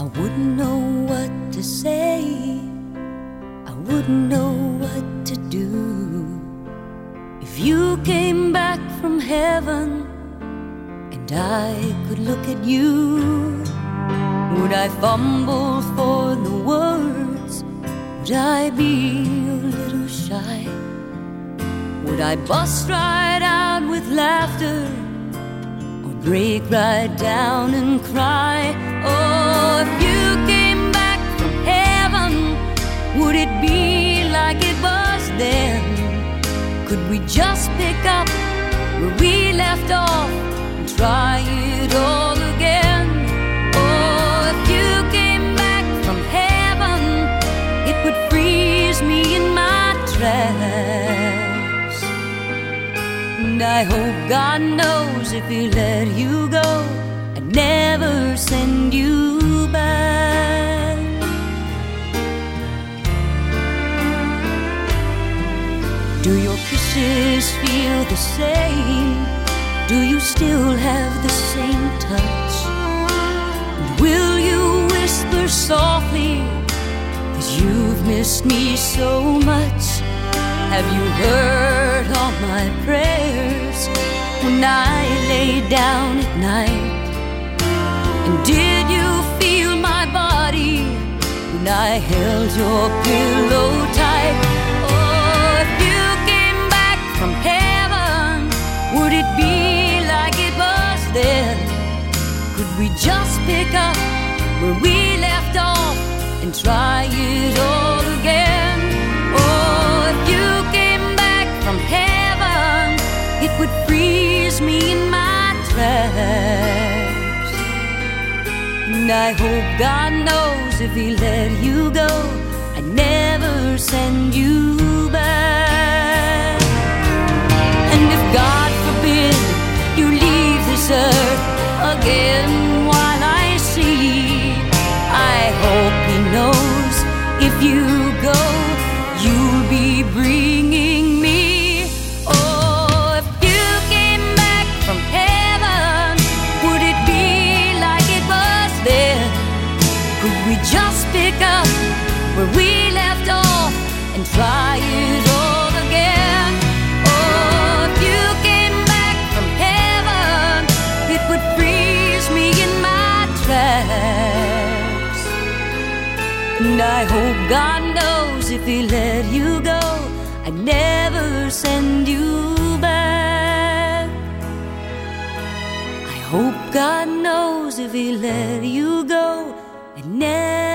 wouldn't know what to say, I wouldn't know what to do. If you came back from heaven and I could look at you, would I fumble for the words? Would I be a little shy? Would I bust right out with laughter, or break right down and cry? Oh, if you came back from heaven, would it be like it was then? Could we just pick up where we left off and try it all again? Oh, if you came back from heaven, it would freeze me in my tracks. And I hope God knows if He let you go, I'd never send you back. Do your kisses feel the same? Do you still have the same touch? And will you whisper softly, 'cause you've missed me so much? Have you heard all my prayers when I lay down at night? And did you feel my body when I held your pillow tight? Oh, if you came back from heaven, would it be like it was then? Could we just pick up where we left off and try it all again? Oh, if you came back from heaven, it would freeze me in my tracks. And I hope God knows if He let you go, I'd never send you back. And if God forbid you leave this earth again while I sleep, I hope He knows if you go, you'll be bringing me. Oh, if you came back from heaven, would it be like it was then? Could we just pick up where we left off and try it all again? Oh, if you came back from heaven, it would freeze me in my tracks. And I hope God knows if He let you go, I'd never send you back. I hope God knows if He let you go, I'd never